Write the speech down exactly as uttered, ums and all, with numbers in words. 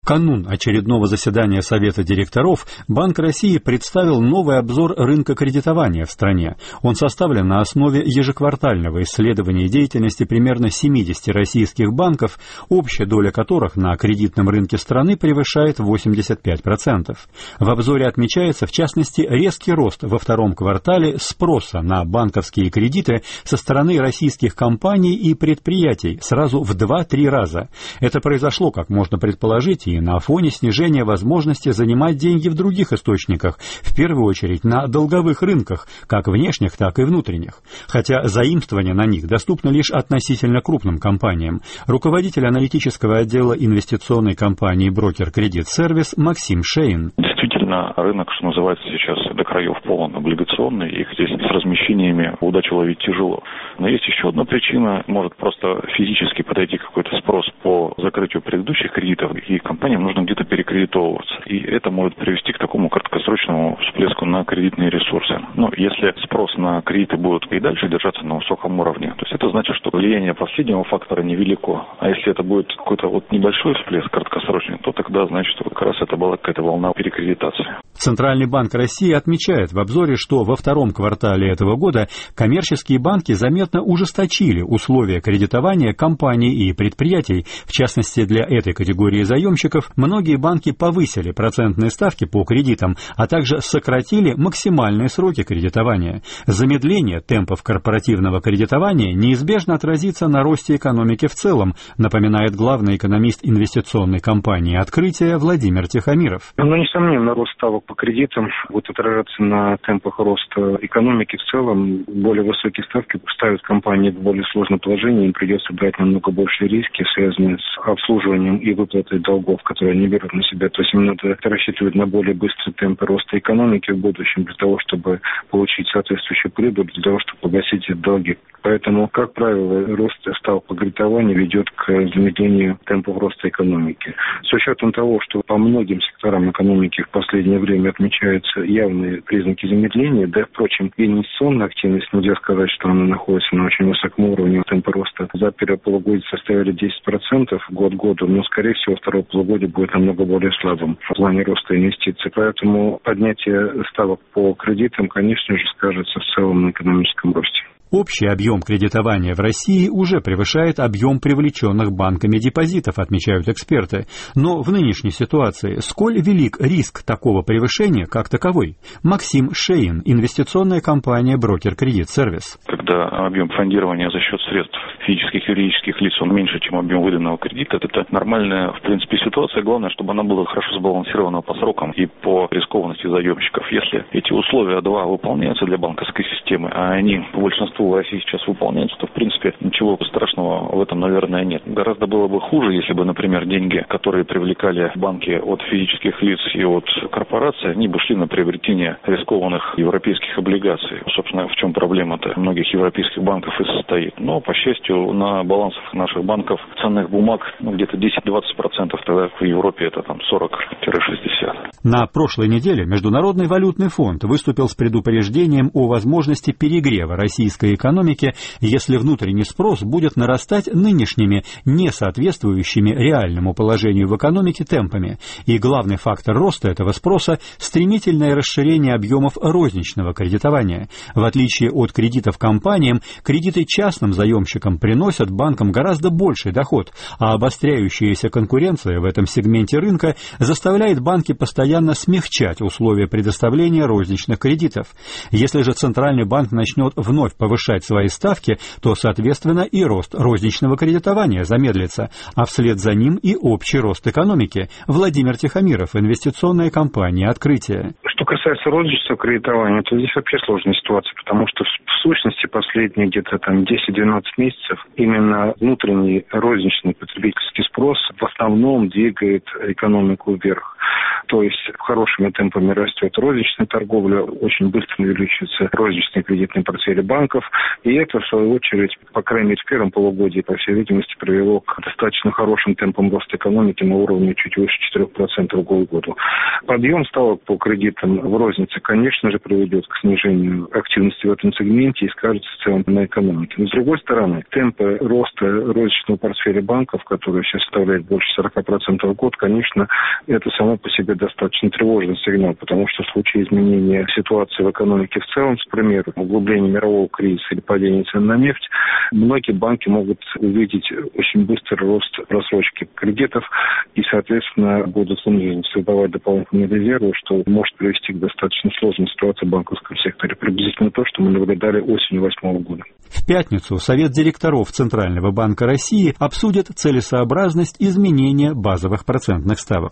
канун очередного заседания Совета директоров Банк России представил новый обзор рынка кредитования в стране. Он составлен на основе ежеквартального исследования деятельности примерно семидесяти российских банков, общая доля которых на кредитном рынке страны превышает восемьдесят пять процентов. В обзоре отмечается, в частности, резкий рост во втором квартале спроса на банковские кредиты со стороны российских компаний и предприятий сразу в два-три раза. Это произошло, как можно предположить, и на фоне снижения возможности занимать деньги в других источниках, в первую очередь на долговых рынках, как внешних, так и внутренних. Хотя заимствования на них доступны лишь относительно крупным компаниям. Руководитель аналитического отдела инвестиционной компании «Брокер Кредит Сервис» Максим Шейн. Действительно, рынок, что называется, сейчас до краев полон облигационный, их здесь с размещениями удачу ловить тяжело. Но есть еще одна причина, может просто физически подойти какой-то спрос по закрытию предыдущих кредитов, и компаниям нужно где-то перекредитовываться. И это может привести к такому краткосрочному всплеску на кредитные ресурсы. Но если спрос на кредиты будет и дальше держаться на высоком уровне, то есть это значит, что влияние последнего фактора невелико. А если это будет какой-то вот небольшой всплеск краткосрочный, то тогда значит, что как раз это была какая-то волна перекредитации. Центральный банк России отмечает в обзоре, что во втором квартале этого года коммерческие банки заметно ужесточили условия кредитования компаний и предприятий. В частности, для этой категории заемщиков многие банки повысили процентные ставки по кредитам, а также сократили максимальные сроки кредитования. Замедление темпов корпоративного кредитования неизбежно отразится на росте экономики в целом, напоминает главный экономист инвестиционной компании «Открытие» Владимир Тихомиров. Ну, несомненно, рост ставок по кредитам будет отражаться на темпах роста экономики в целом. Более высокие ставки ставят компании в более сложное положение, им придется брать намного больше риски, связанные с обслуживанием и выплатой долгов, которые они берут на себя. То есть им надо рассчитывать на более быстрые темпы роста экономики в будущем для того, чтобы получить соответствующую прибыль, для того, чтобы погасить эти долги. Поэтому, как правило, рост ставок по кредитованию ведет к замедлению темпов роста экономики. С учетом того, что по многим секторам экономики в последнее время отмечаются явные признаки замедления, да, впрочем, инвестиционная активность, нельзя сказать, что она находится на очень высоком уровне. Темпы роста за первое полугодие составили десять процентов год к году, но, скорее всего, второе полугодие будет намного более слабым в плане роста инвестиций. Поэтому поднятие ставок по кредитам, конечно же, скажется в целом на экономическом росте. Общий объем кредитования в России уже превышает объем привлеченных банками депозитов, отмечают эксперты. Но в нынешней ситуации сколь велик риск такого превышения как таковой? Максим Шейн, инвестиционная компания «Брокер Кредит Сервис». Когда объем фондирования за счет средств физических и юридических лиц он меньше, чем объем выданного кредита, это нормальная, в принципе, ситуация. Главное, чтобы она была хорошо сбалансирована по срокам и по рискованности заемщиков. Если эти условия два выполняются для банковской системы, а они в большинстве в России сейчас выполняются, то, в принципе, ничего страшного в этом, наверное, нет. Гораздо было бы хуже, если бы, например, деньги, которые привлекали банки от физических лиц и от корпораций, они бы шли на приобретение рискованных европейских облигаций. Собственно, в чем проблема-то многих европейских банков и состоит. Но, по счастью, на балансах наших банков ценных бумаг ну, где-то десять-двадцать процентов, тогда в Европе это там сорок-шестьдесят процентов. На прошлой неделе Международный валютный фонд выступил с предупреждением о возможности перегрева российской экономики, если внутренний спрос будет нарастать нынешними, не соответствующими реальному положению в экономике темпами. И главный фактор роста этого спроса – стремительное расширение объемов розничного кредитования. В отличие от кредитов компаниям, кредиты частным заемщикам приносят банкам гораздо больший доход, а обостряющаяся конкуренция в этом сегменте рынка заставляет банки постоянно смягчать условия предоставления розничных кредитов. Если же Центральный банк начнет вновь повышать свои ставки, то, соответственно, и рост розничного кредитования замедлится, а вслед за ним и общий рост экономики. Владимир Тихомиров, инвестиционная компания «Открытие». Что касается розничного кредитования, то здесь вообще сложная ситуация, потому что в сущности последние где-то там десять-двенадцать месяцев именно внутренний розничный потребительский спрос в основном двигает экономику вверх. То есть хорошими темпами растет розничная торговля, очень быстро увеличиваются розничные кредитные портфели банков. И это, в свою очередь, по крайней мере, в первом полугодии, по всей видимости, привело к достаточно хорошим темпам роста экономики на уровне чуть выше четырех процентов к году. Подъем ставок по кредитам в рознице, конечно же, приведет к снижению активности в этом сегменте и скажется в целом на экономике. Но, с другой стороны, темпы роста розничного портфеля банков, который сейчас составляет больше сорока процентов в год, конечно, это само по себе достаточно тревожный сигнал, потому что в случае изменения ситуации в экономике в целом, к примеру, углубления мирового кризиса или падения цен на нефть, многие банки могут увидеть очень быстрый рост просрочки кредитов и, соответственно, будут вынуждены создавать дополнительные резервы, что может привести к достаточно сложной ситуации в банковском секторе. Приблизительно то, что мы наблюдали осенью две тысячи восьмого года. В пятницу Совет директоров Центрального банка России обсудит целесообразность изменения базовых процентных ставок.